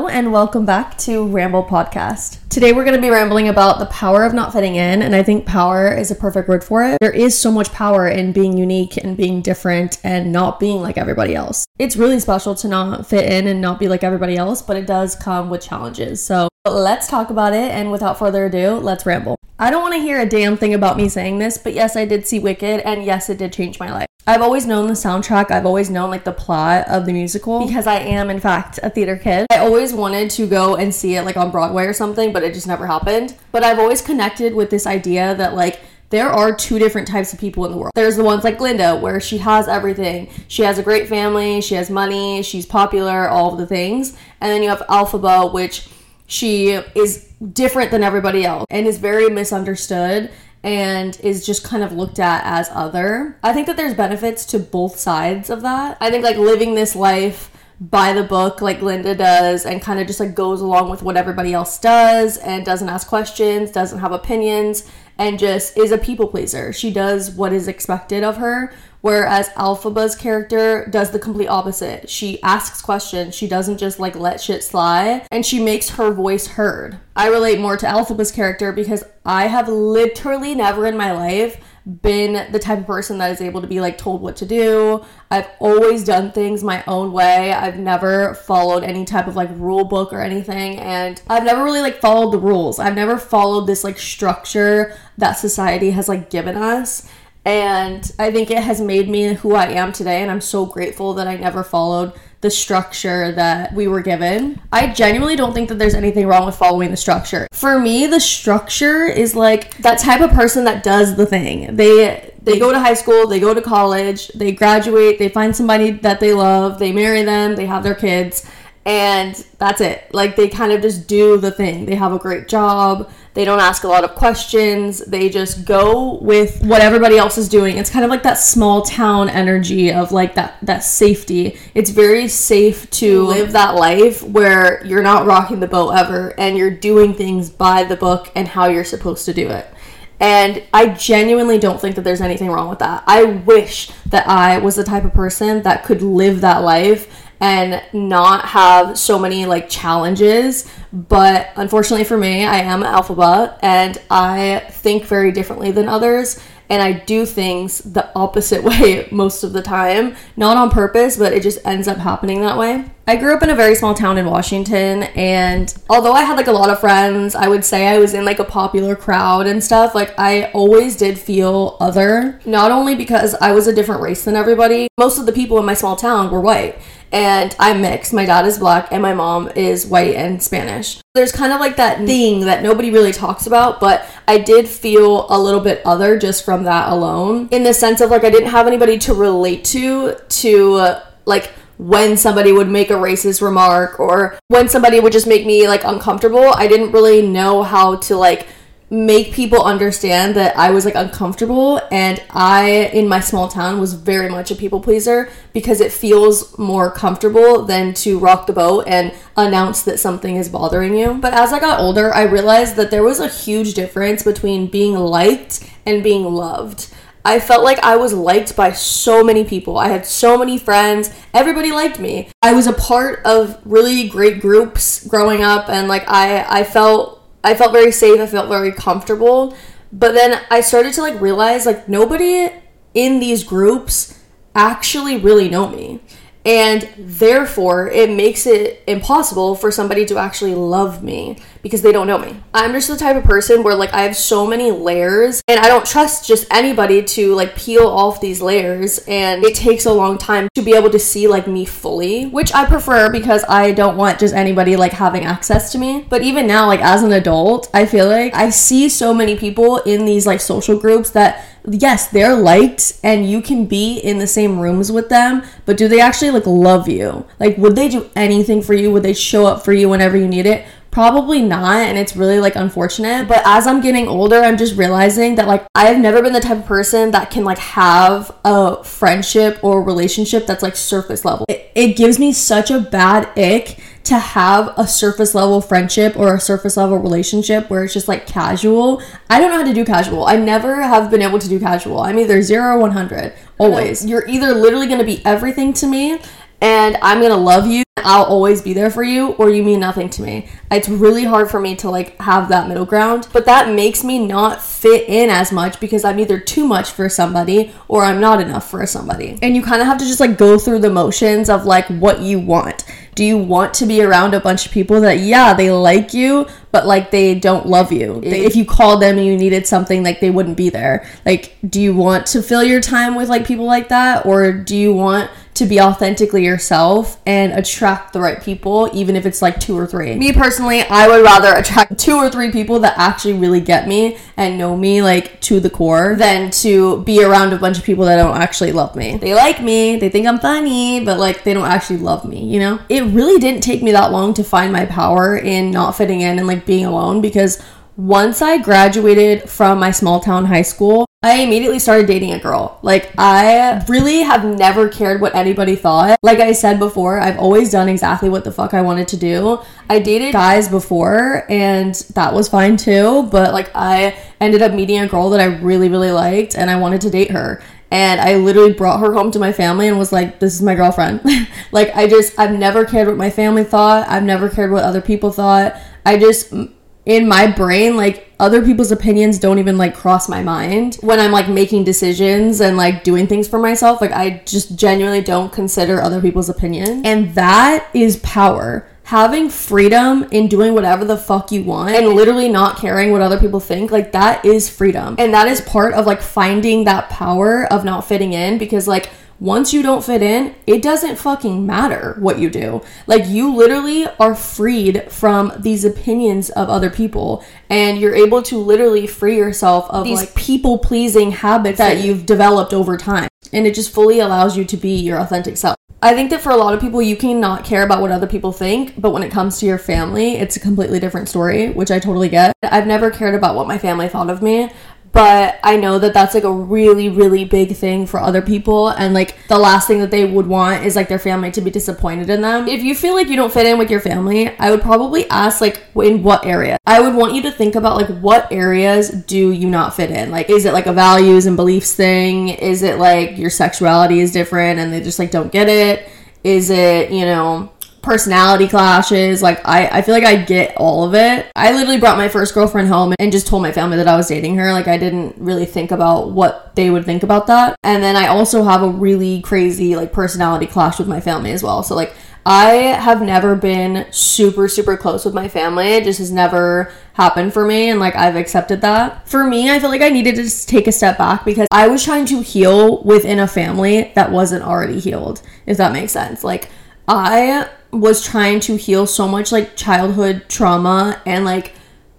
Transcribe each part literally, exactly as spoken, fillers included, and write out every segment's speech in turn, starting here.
and welcome back to Ramble Podcast. Today we're going to be rambling about the power of not fitting in, and I think power is a perfect word for it. There is so much power in being unique and being different and not being like everybody else. It's really special to not fit in and not be like everybody else, but it does come with challenges. So let's talk about it, and without further ado, let's ramble. I don't want to hear a damn thing about me saying this, but yes, I did see Wicked, and yes, it did change my life. I've always known the soundtrack. I've always known like the plot of the musical because I am in fact a theater kid. I always wanted to go and see it like on Broadway or something, but it just never happened. But I've always connected with this idea that like there are two different types of people in the world. There's the ones like Glinda, where she has everything. She has a great family, she has money, she's popular, all of the things. And then you have Elphaba, which she is different than everybody else and is very misunderstood and is just kind of looked at as other. I think that there's benefits to both sides of that. I think like living this life by the book like Glinda does and kind of just like goes along with what everybody else does and doesn't ask questions, doesn't have opinions, and just is a people pleaser. She does what is expected of her, whereas Elphaba's character does the complete opposite. She asks questions. She doesn't just like let shit slide, and she makes her voice heard. I relate more to Elphaba's character because I have literally never in my life been the type of person that is able to be like told what to do. I've always done things my own way. I've never followed any type of like rule book or anything, and I've never really like followed the rules. I've never followed this like structure that society has like given us. And I think it has made me who I am today, and I'm so grateful that I never followed the structure that we were given. I genuinely don't think that there's anything wrong with following the structure. For me, the structure is like that type of person that does the thing. They they go to high school, they go to college, they graduate, they find somebody that they love, they marry them, they have their kids, and that's it. Like they kind of just do the thing. They have a great job. They don't ask a lot of questions. They just go with what everybody else is doing. It's kind of like that small town energy of like that, that safety. It's very safe to live that life where you're not rocking the boat ever and you're doing things by the book and how you're supposed to do it. And I genuinely don't think that there's anything wrong with that. I wish that I was the type of person that could live that life and not have so many like challenges. But unfortunately for me, I am Elphaba and I think very differently than others, and I do things the opposite way most of the time, not on purpose, but it just ends up happening that way. I grew up in a very small town in Washington, and although I had like a lot of friends, I would say I was in like a popular crowd and stuff, like I always did feel other, not only because I was a different race than everybody. Most of the people in my small town were white, and I'm mixed. My dad is black and my mom is white and Spanish. There's kind of like that thing that nobody really talks about, but I did feel a little bit other just from that alone, in the sense of like I didn't have anybody to relate to, to uh, like when somebody would make a racist remark or when somebody would just make me like uncomfortable. I didn't really know how to like make people understand that I was like uncomfortable, and I in my small town was very much a people pleaser because it feels more comfortable than to rock the boat and announce that something is bothering you. But as I got older, I realized that there was a huge difference between being liked and being loved. I felt like I was liked by so many people. I had so many friends. Everybody liked me. I was a part of really great groups growing up, and like I I felt I felt very safe. I felt very comfortable. But then I started to like realize like nobody in these groups actually really know me. And therefore, it makes it impossible for somebody to actually love me because they don't know me. I'm just the type of person where like I have so many layers, and I don't trust just anybody to like peel off these layers, and it takes a long time to be able to see like me fully, which I prefer because I don't want just anybody like having access to me. But even now, like as an adult, I feel like I see so many people in these like social groups that yes, they're liked and you can be in the same rooms with them, but do they actually like love you? Like, would they do anything for you? Would they show up for you whenever you need it? Probably not, and it's really like unfortunate. But as I'm getting older, I'm just realizing that like I have never been the type of person that can like have a friendship or relationship that's like surface level. It, it gives me such a bad ick to have a surface level friendship or a surface level relationship where it's just like casual. I don't know how to do casual. I never have been able to do casual. I'm either zero or one hundred, always. You're either literally going to be everything to me and I'm gonna love you, I'll always be there for you, or you mean nothing to me. It's really hard for me to like have that middle ground, but that makes me not fit in as much because I'm either too much for somebody or I'm not enough for somebody. And you kind of have to just like go through the motions of like what you want. Do you want to be around a bunch of people that, yeah, they like you, but like they don't love you? If you called them and you needed something, like they wouldn't be there. Like, do you want to fill your time with like people like that? Or do you want to be authentically yourself and attract the right people, even if it's like two or three? Me personally, I would rather attract two or three people that actually really get me and know me like to the core than to be around a bunch of people that don't actually love me. They like me, they think I'm funny, but like they don't actually love me, you know? It really didn't take me that long to find my power in not fitting in and like being alone, because once I graduated from my small town high school, I immediately started dating a girl. Like, I really have never cared what anybody thought. Like I said before, I've always done exactly what the fuck I wanted to do. I dated guys before and that was fine too, but like I ended up meeting a girl that I really, really liked and I wanted to date her. And I literally brought her home to my family and was like, this is my girlfriend. Like, I just, I've never cared what my family thought. I've never cared what other people thought. I just, in my brain, like, other people's opinions don't even like cross my mind when I'm like making decisions and like doing things for myself. Like, I just genuinely don't consider other people's opinion. And that is power. Having freedom in doing whatever the fuck you want and literally not caring what other people think, like that is freedom. And that is part of like finding that power of not fitting in, because like once you don't fit in, it doesn't fucking matter what you do. Like, you literally are freed from these opinions of other people, and you're able to literally free yourself of these like people-pleasing habits that you've developed over time. And it just fully allows you to be your authentic self. I think that for a lot of people, you can not care about what other people think, but when it comes to your family, it's a completely different story, which I totally get. I've never cared about what my family thought of me, but I know that that's like a really, really big thing for other people. And like the last thing that they would want is like their family to be disappointed in them. If you feel like you don't fit in with your family, I would probably ask like in what area. I would want you to think about like what areas do you not fit in? Like, is it like a values and beliefs thing? Is it like your sexuality is different and they just like don't get it? Is it, you know, personality clashes? Like, I, I feel like I get all of it. I literally brought my first girlfriend home and just told my family that I was dating her. Like, I didn't really think about what they would think about that. And then I also have a really crazy like personality clash with my family as well. So like, I have never been super, super close with my family. It just has never happened for me. And like, I've accepted that. For me, I feel like I needed to just take a step back because I was trying to heal within a family that wasn't already healed, if that makes sense. Like, I was trying to heal so much like childhood trauma and like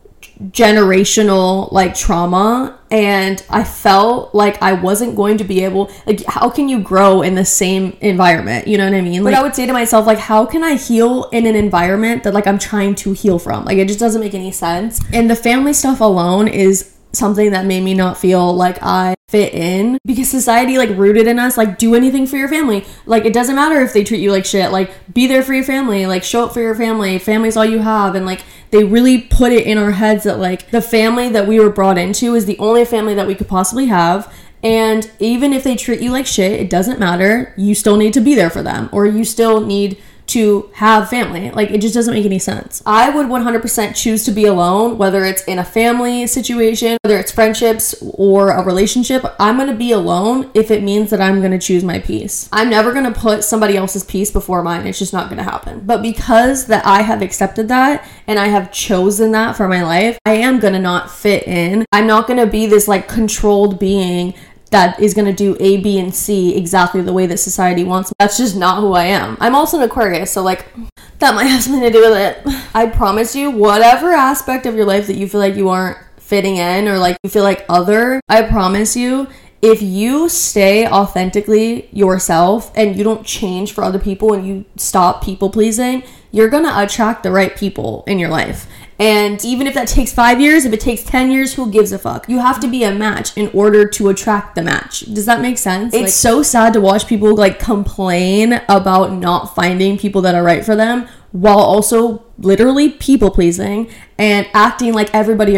generational like trauma, and I felt like I wasn't going to be able, like, how can you grow in the same environment? You know what I mean? Like, I would say to myself, like, how can I heal in an environment that like I'm trying to heal from? Like, it just doesn't make any sense. And the family stuff alone is something that made me not feel like I fit in, because society like rooted in us like, do anything for your family. Like, it doesn't matter if they treat you like shit, like be there for your family, like show up for your family, family's all you have. And like, they really put it in our heads that like the family that we were brought into is the only family that we could possibly have. And even if they treat you like shit, it doesn't matter. You still need to be there for them, or you still need to have family. Like, it just doesn't make any sense. I would one hundred percent choose to be alone, whether it's in a family situation, whether it's friendships or a relationship. I'm going to be alone if it means that I'm going to choose my peace. I'm never going to put somebody else's peace before mine. It's just not going to happen. But because that I have accepted that and I have chosen that for my life, I am going to not fit in. I'm not going to be this like controlled being that is going to do A, B, and C exactly the way that society wants. That's just not who I am. I'm also an Aquarius, so like, that might have something to do with it. I promise you, whatever aspect of your life that you feel like you aren't fitting in, or like you feel like other, I promise you, if you stay authentically yourself and you don't change for other people and you stop people pleasing, you're going to attract the right people in your life. And even if that takes five years, if it takes ten years, who gives a fuck? You have to be a match in order to attract the match. Does that make sense? It's like, so sad to watch people like complain about not finding people that are right for them while also literally people pleasing and acting like everybody around them.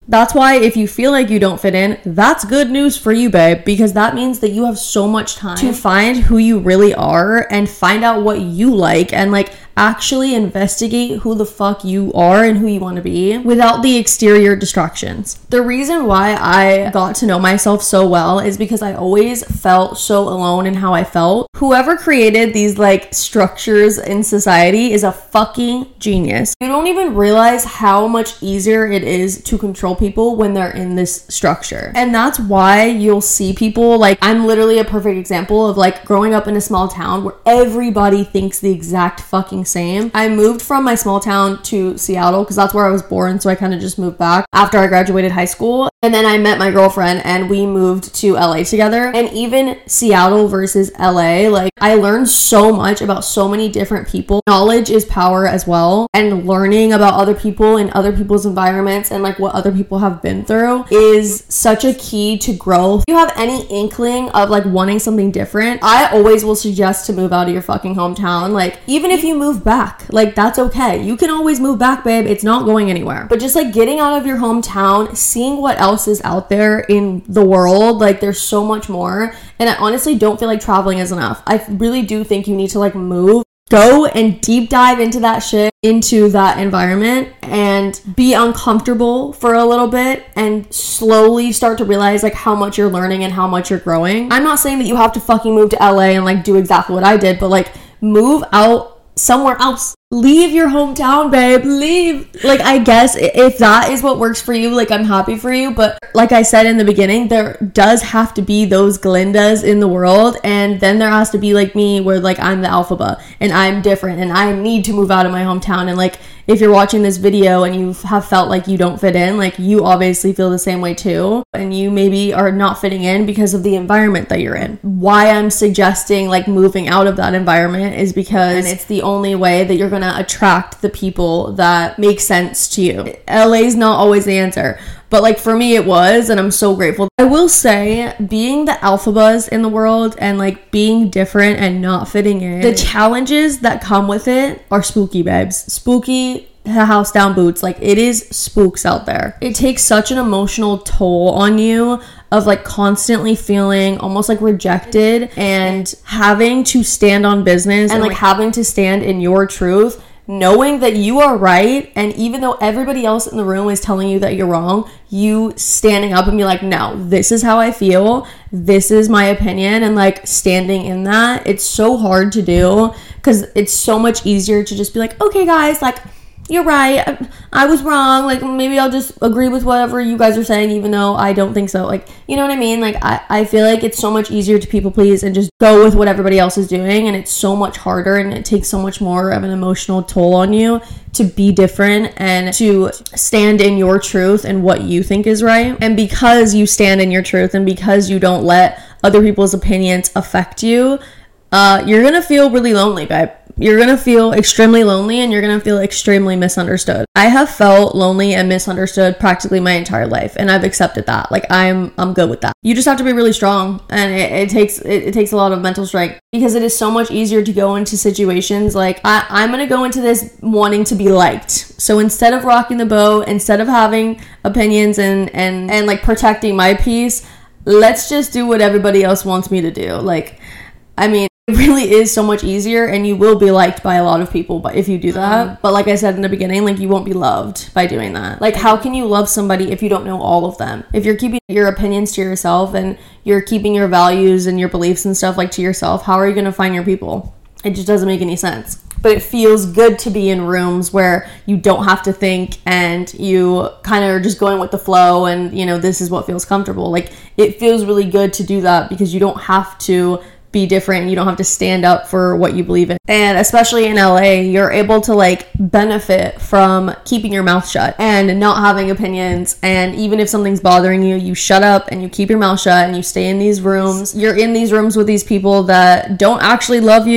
That's why if you feel like you don't fit in, that's good news for you, babe, because that means that you have so much time to find who you really are and find out what you like and like actually investigate who the fuck you are and who you want to be without the exterior distractions. The reason why I got to know myself so well is because I always felt so alone in how I felt. Whoever created these like structures in society is a fucking genius. You don't even realize how much easier it is to control people when they're in this structure. And that's why you'll see people like, I'm literally a perfect example of like growing up in a small town where everybody thinks the exact fucking same. I moved from my small town to Seattle because that's where I was born, so I kind of just moved back after I graduated high school. And then I met my girlfriend and we moved to L A together. And even Seattle versus L A, like I learned so much about so many different people. Knowledge is power as well, and learning about other people and other people's environments and like what other people have been through is such a key to growth. If you have any inkling of like wanting something different, I always will suggest to move out of your fucking hometown. Like even if you move back, like that's okay. You can always move back, babe. It's not going anywhere. But just like getting out of your hometown, seeing what else is out there in the world, like there's so much more. And I honestly don't feel like traveling is enough. I really do think you need to like move, go and deep dive into that shit, into that environment, and be uncomfortable for a little bit and slowly start to realize like how much you're learning and how much you're growing. I'm not saying that you have to fucking move to L A and like do exactly what I did, but like move out somewhere else. Leave your hometown, babe. Leave. Like, I guess if that is what works for you, like, I'm happy for you. But like I said in the beginning, there does have to be those Glindas in the world. And then there has to be like me where like I'm the alphaba and I'm different and I need to move out of my hometown. And like, if you're watching this video and you have felt like you don't fit in, like you obviously feel the same way too. And you maybe are not fitting in because of the environment that you're in. Why I'm suggesting like moving out of that environment is because it's the only way that you're going to attract the people that make sense to you. L A's not always the answer, but like for me it was, and I'm so grateful. I will say being the alphabas in the world and like being different and not fitting in, the challenges that come with it are spooky, babes. Spooky house down boots. Like it is spooks out there. It takes such an emotional toll on you of like constantly feeling almost like rejected and having to stand on business and like having to stand in your truth, knowing that you are right. And even though everybody else in the room is telling you that you're wrong, you standing up and be like, no, this is how I feel. This is my opinion. And like standing in that, it's so hard to do because it's so much easier to just be like, okay, guys, like, you're right. I, I was wrong. Like, maybe I'll just agree with whatever you guys are saying, even though I don't think so. Like, you know what I mean? Like, I, I feel like it's so much easier to people please and just go with what everybody else is doing. And it's so much harder and it takes so much more of an emotional toll on you to be different and to stand in your truth and what you think is right. And because you stand in your truth and because you don't let other people's opinions affect you, uh, you're going to feel really lonely, babe. You're going to feel extremely lonely and you're going to feel extremely misunderstood. I have felt lonely and misunderstood practically my entire life, and I've accepted that. Like I'm I'm good with that. You just have to be really strong, and it, it takes it, it takes a lot of mental strength because it is so much easier to go into situations like I, I'm going to go into this wanting to be liked. So instead of rocking the boat, instead of having opinions and and and like protecting my peace, let's just do what everybody else wants me to do. Like, I mean, it really is so much easier, and you will be liked by a lot of people but if you do that. Mm. But like I said in the beginning, like you won't be loved by doing that. Like how can you love somebody if you don't know all of them? If you're keeping your opinions to yourself and you're keeping your values and your beliefs and stuff like to yourself, how are you going to find your people? It just doesn't make any sense. But it feels good to be in rooms where you don't have to think and you kind of are just going with the flow and, you know, this is what feels comfortable. Like it feels really good to do that because you don't have to be different. You don't have to stand up for what you believe in. And especially in L A, you're able to like benefit from keeping your mouth shut and not having opinions. And even if something's bothering you, you shut up and you keep your mouth shut and you stay in these rooms. You're in these rooms with these people that don't actually love you.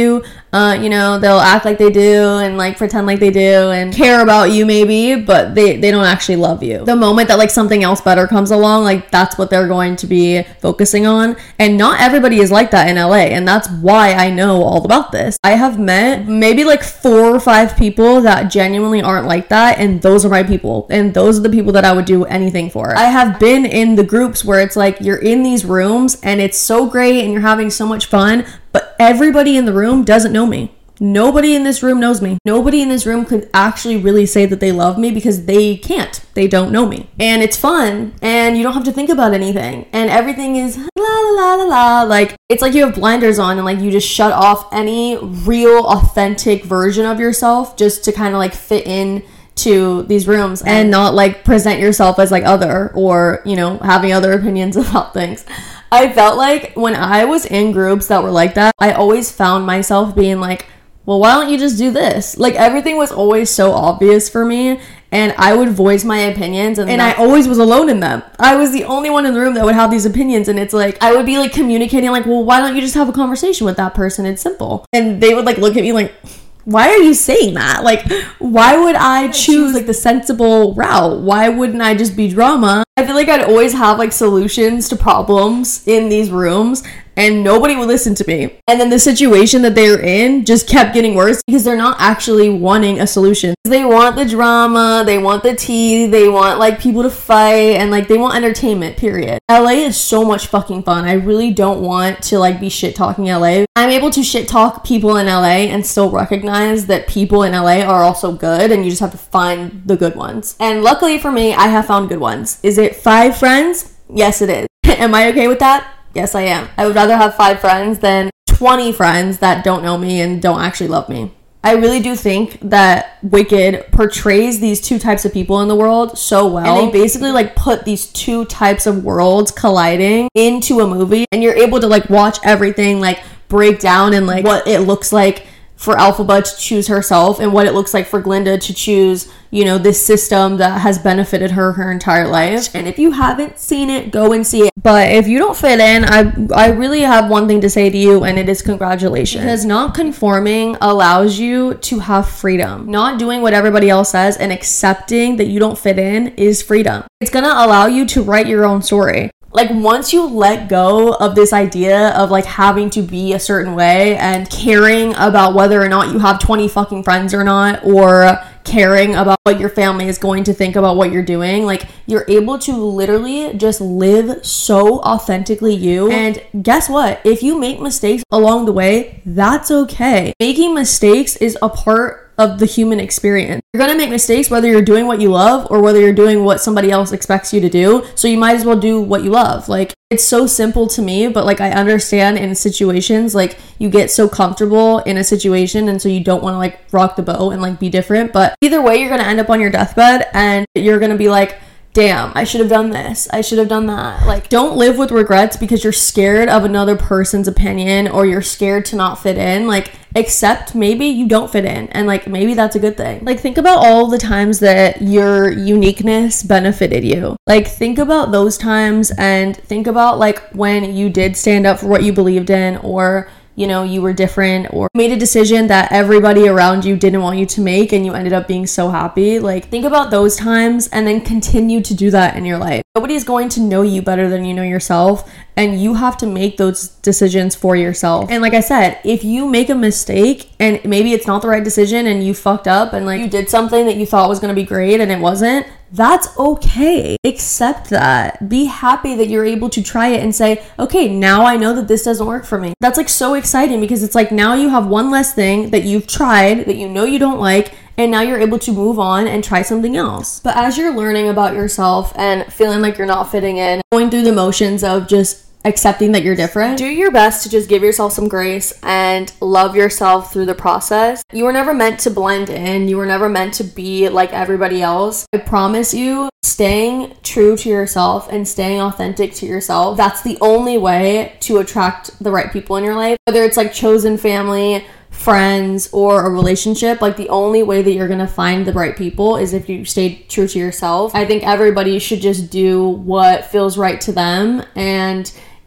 Uh, you know, they'll act like they do and like pretend like they do and care about you maybe, but they, they don't actually love you. The moment that like something else better comes along, like that's what they're going to be focusing on. And not everybody is like that in L A. And that's why I know all about this. I have met maybe like four or five people that genuinely aren't like that. And those are my people. And those are the people that I would do anything for. I have been in the groups where it's like you're in these rooms and it's so great and you're having so much fun, but everybody in the room doesn't know me. Nobody in this room knows me. Nobody in this room could actually really say that they love me because they can't. They don't know me. And it's fun and you don't have to think about anything. And everything is la la la la la. Like, it's like you have blinders on and like you just shut off any real authentic version of yourself just to kind of like fit in to these rooms and not like present yourself as like other or, you know, having other opinions about things. I felt like when I was in groups that were like that, I always found myself being like, well, why don't you just do this? Like, everything was always so obvious for me, and I would voice my opinions, and, and I always was alone in them. I was the only one in the room that would have these opinions, and it's like, I would be like communicating like, well, why don't you just have a conversation with that person? It's simple. And they would like look at me like, why are you saying that? Like, why would I choose like the sensible route? Why wouldn't I just be drama? I feel like I'd always have like solutions to problems in these rooms and nobody would listen to me. And then the situation that they're in just kept getting worse because they're not actually wanting a solution. They want the drama, they want the tea, they want like people to fight, and like they want entertainment, period. L A is so much fucking fun. I really don't want to like be shit talking L A. I'm able to shit talk people in L A and still recognize that people in L A are also good, and you just have to find the good ones. And luckily for me, I have found good ones. Is it five friends? Yes, it is. Am I okay with that? Yes, I am. I would rather have five friends than twenty friends that don't know me and don't actually love me. I really do think that Wicked portrays these two types of people in the world so well. And they basically like put these two types of worlds colliding into a movie, and you're able to like watch everything like break down and like what it looks like for Elphaba to choose herself and what it looks like for Glinda to choose, you know, this system that has benefited her her entire life. And if you haven't seen it, go and see it. But if you don't fit in, I I really have one thing to say to you, and it is congratulations. Because not conforming allows you to have freedom. Not doing what everybody else says and accepting that you don't fit in is freedom. It's gonna allow you to write your own story. Like, once you let go of this idea of like having to be a certain way and caring about whether or not you have twenty fucking friends or not, or caring about what your family is going to think about what you're doing, like, you're able to literally just live so authentically you. And guess what? If you make mistakes along the way, that's okay. Making mistakes is a part of the human experience. You're gonna make mistakes whether you're doing what you love or whether you're doing what somebody else expects you to do, so you might as well do what you love. Like, it's so simple to me, but like I understand in situations like you get so comfortable in a situation and so you don't want to like rock the boat and like be different. But either way, you're gonna end up on your deathbed and you're gonna be like, damn, I should have done this, I should have done that. Like, don't live with regrets because you're scared of another person's opinion or you're scared to not fit in. Like, accept maybe you don't fit in, and like maybe that's a good thing. Like, think about all the times that your uniqueness benefited you. Like, think about those times and think about like when you did stand up for what you believed in, or you know, you were different, or made a decision that everybody around you didn't want you to make and you ended up being so happy. Like, think about those times and then continue to do that in your life. Nobody's going to know you better than you know yourself, and you have to make those decisions for yourself. And like I said, if you make a mistake and maybe it's not the right decision and you fucked up and like you did something that you thought was going to be great and it wasn't, that's okay. Accept that. Be happy that you're able to try it and say, okay, now I know that this doesn't work for me. That's like so exciting because it's like now you have one less thing that you've tried that you know you don't like, and now you're able to move on and try something else. But as you're learning about yourself and feeling like you're not fitting in, going through the motions of just accepting that you're different, do your best to just give yourself some grace and love yourself through the process. You were never meant to blend in. You were never meant to be like everybody else. I promise you, staying true to yourself and staying authentic to yourself, that's the only way to attract the right people in your life. Whether it's like chosen family, friends, or a relationship, like the only way that you're gonna find the right people is if you stay true to yourself. I think everybody should just do what feels right to them, and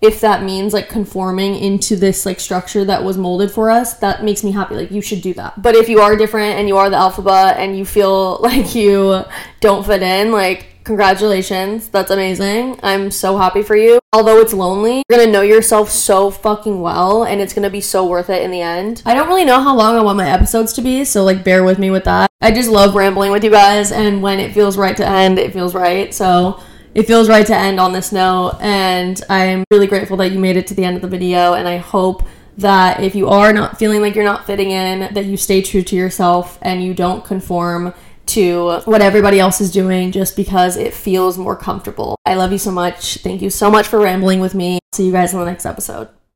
if that means like conforming into this like structure that was molded for us, that makes me happy. Like, you should do that. But if you are different and you are the alphabet and you feel like you don't fit in, like, congratulations, that's amazing. I'm so happy for you. Although it's lonely, you're gonna know yourself so fucking well, and it's gonna be so worth it in the end. I don't really know how long I want my episodes to be, so like bear with me with that. I just love rambling with you guys, and when it feels right to end, it feels right. So it feels right to end on this note, and I'm really grateful that you made it to the end of the video, and I hope that if you are not feeling like you're not fitting in, that you stay true to yourself and you don't conform to what everybody else is doing just because it feels more comfortable. I love you so much. Thank you so much for rambling with me. See you guys in the next episode.